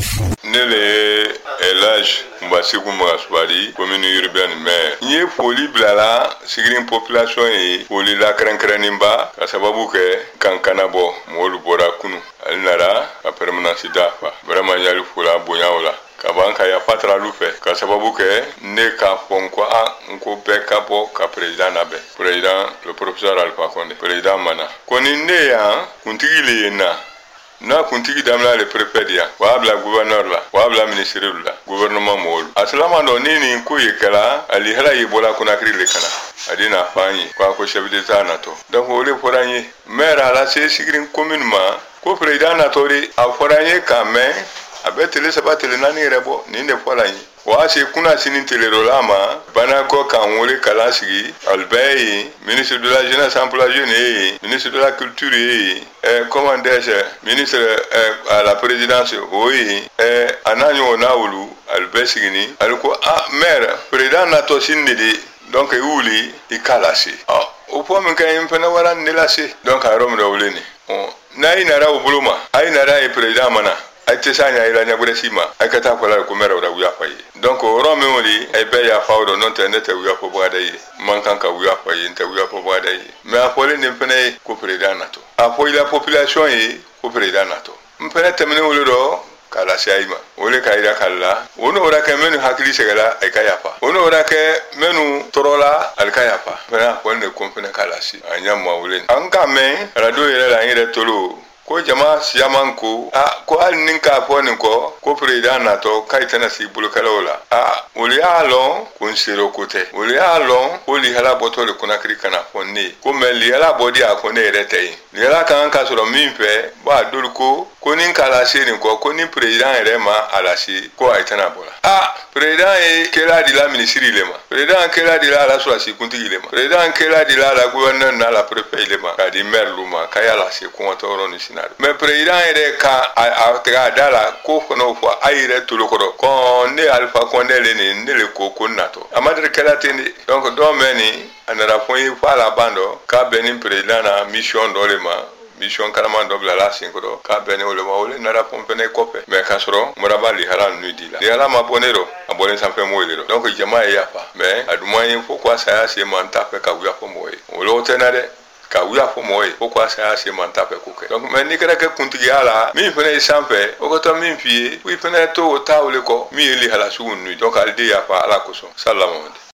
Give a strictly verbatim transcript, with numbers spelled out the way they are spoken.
Nele elage mbasiku mwaswari commune urbaine mais nye foli blala sigirin population yi foli la krankraninba ka sababu ke kankana bo molu bora kunu alnara ka permanence dafa vraiment yali fola bonyawla ka banka ya patra lufe ka sababu ke ne ka fonko a nko be ka bo ka president nabe president le professeur Alpha Condé president mana koni ne ya kuntigile na na kuntigi damla le préfet dia wabla gouverneur la wabla ministre la gouvernement mol aslama do nini ko yekala ali hala yibola kuna kri le kana adina fanyi kwa ko chef d'état nato donc ole foranye maire ala se sigrin commune ma ko président natori a foranye kame abetele sabatele nani rebo ninde foranye wa se kuna sini telerolama bana ko kan wole kala sigi albey ministre de la jeunesse emploi jeune ministre de la culture et comment dire ministre à la présidence oui et ananyo naulu albey sigini aliko ah maire président nato sinidi donc euli ikalasi ah au point men kan impena wara nelasi donc a rom rawleni on na inara obuluma ay nara e président mana ate sanya ila nyabure sima akata kola ko mera wada wiya fayi donc ro me woni e be ya fawdo non te nete wiya fo bada yi man kan ka wiya fayi nte wiya fo bada yi mais apole ne pene ko président nato apo la population yi ko président nato mpene temene wolo do kala shaima wole kaida kala wono ora ke menu hakili segala e kayafa wono ora ke menu torola al kayafa pena wonne kompene kala si anyamma wole an ka men radio yele la yele tolo ko jama siyaman ko a ko al ninka foni ko ko president nato kaitana si bulukalola a uli alon kun siro kote uli alon uli hala botole kuna krikana fonni ko meli hala bodi akone retei li hala kan ka soro minfe ba dulko ko ninka la sirin ko ko ni president rema ala si ko aitana bola a president e kela di la ministry lema president kela di la la so si kuntigi lema president kela di la la gouverneur na la préfet lema ka di maire luma kayala si ko toro ni mais président ere ka a tra dala ko kono fo ayire tulukoro ko ne Alpha Condé le ni ne le ko konato amadre kala teni donc do meni anara point fa la bando ka benin président na mission dolema mission karama dobla la cinq do ka benin ole ma ole nara pompene kope mais kasro morabali halan nudi la yala ma bonero abone sanfe moyle donc jama ya pa mais adumanye fo kwa saya se manta pe ka uya fo moye olo tenade ka wuya fo moy pourquoi ça c'est mantapé kuke donc mais ni kera ke kuntigi ala mi fene sampe o ko to mi fie wi fene to o tawle ko mi eli hala sugun nu donc aldi ya fa ala ko so sallallahu